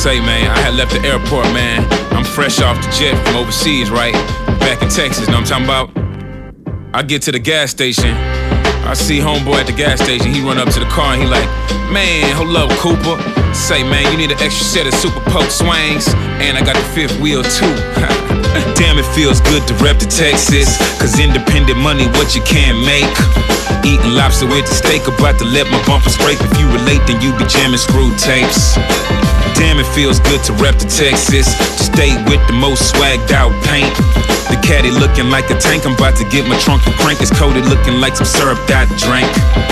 say, man, I had left the airport, man. I'm fresh off the jet from overseas, right? Back in Texas, know what I'm talking about? I get to the gas station. I see homeboy at the gas station. He run up to the car and he like, man, hold up, Cooper. Say, man, you need an extra set of Super Poke swings. And I got the fifth wheel, too. Damn, it feels good to rep the Texas. Cause independent money, what you can't make. Eating lobster with the steak, about to let my bumper scrape. If you relate, then you be jamming screw tapes. Damn, it feels good to rep the Texas. Stay with the most swagged out paint. The caddy looking like a tank. I'm about to get my trunk and crank. It's coated looking like some syrup got drank.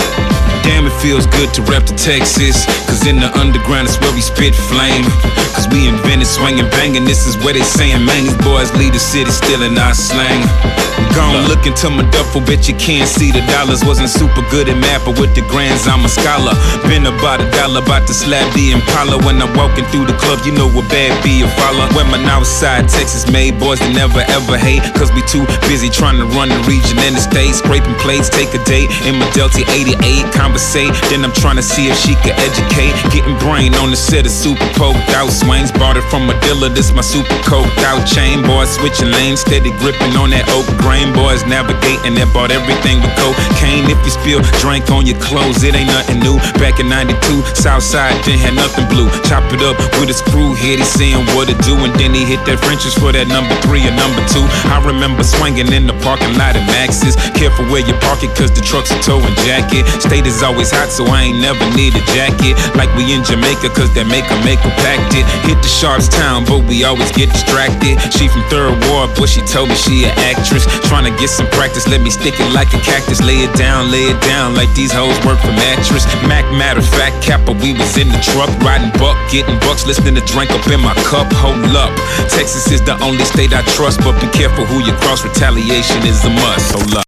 Damn, it feels good to rep the Texas. Cause in the underground it's where we spit flame. Cause we invented swinging banging. This is where they saying, man, these boys lead the city still in our slang. Gone look into my duffel, bet you can't see the dollars. Wasn't super good at math, but with the grands I'm a scholar. Been about $1, about to slap the Impala. When I'm walking through the club, you know what bad be a follow. When my outside Texas made boys that never ever hate. Cause we too busy trying to run the region and the state. Scraping plates, take a date in my Delta 88. Conversate, then I'm trying to see if she can educate. Getting brain on the set of Super Poked out swings. Bought it from a dealer, this my Super Coked out chain. Boys switching lanes, steady gripping on that oak grain. Boys navigating that bought everything with cocaine. If you spill drink on your clothes, it ain't nothing new. Back in 92, Southside didn't have nothing blue. Chop it up with a screw head, he saying what to do. And then he hit that French's for that number 3 or number 2. I remember swinging in the parking lot at Max's. Careful where you park it, cause the truck's a towing jacket. State is always hot, so I ain't never need a jacket. Like we in Jamaica, cause that maker packed it. Hit the Sharps town, but we always get distracted. She from Third Ward, but she told me she an actress. Trying to get some practice, let me stick it like a cactus. Lay it down like these hoes work for mattress. Mac, matter of fact, Kappa, we was in the truck. Riding buck, getting bucks, listening to drink up in my cup. Hold up, Texas is the only state I trust, but be careful who you cross, retaliation is a must. Hold up.